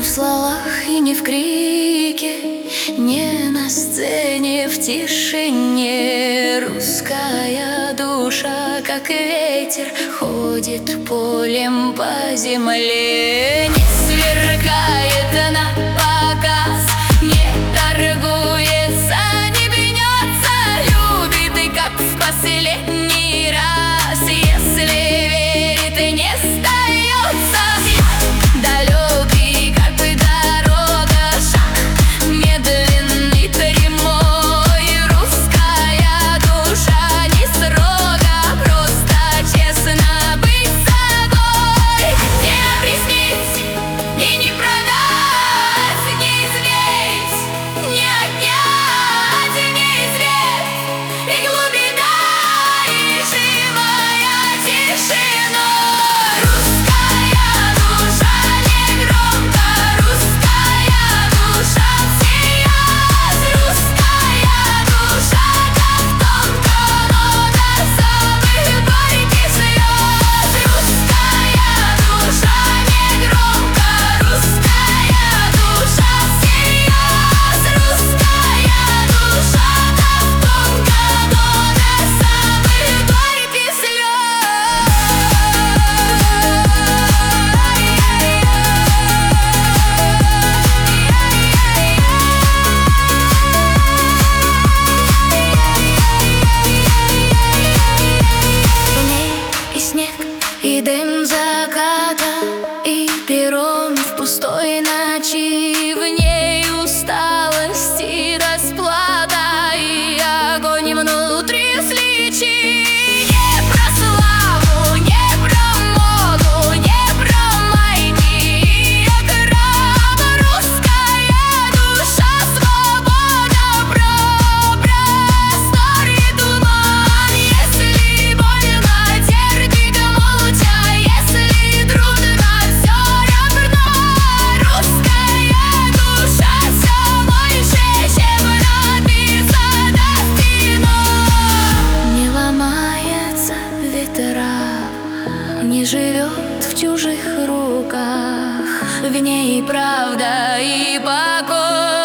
в словах и не в крике, не на сцене, в тишине. Русская душа, как ветер, ходит полем по земле. Не сверкает на показ, не торгуется, не гнется, любит и как в последний раз. Если верит и не сдается, далекий, как бы дорога, шаг медленный, прямой. Русская душа не строга, просто честно быть собой. Не приснить и не продать, не измерить, не отнять, не измерить. И глубина, и живая тишина. Русская душа не громко, русская душа всеяз. Русская душа так тонко, но до самых горьких слез. Русская душа не громко, русская душа всеяз. Русская душа так тонко, но до самых горьких слез. В ней и снег, и дым заката, и пером в пустой ночи. В ней усталость и расплата, и огонь внутри свечи. Не про славу, не про моду, не про майки, а гром. Русская душа, свобода, про простор и туман. Если больно, терпит молча, если трудно, все равно. Русская душа все больше, чем написано в кино. Не ломается ветра, не живет в чужих руках. В ней правда и покой.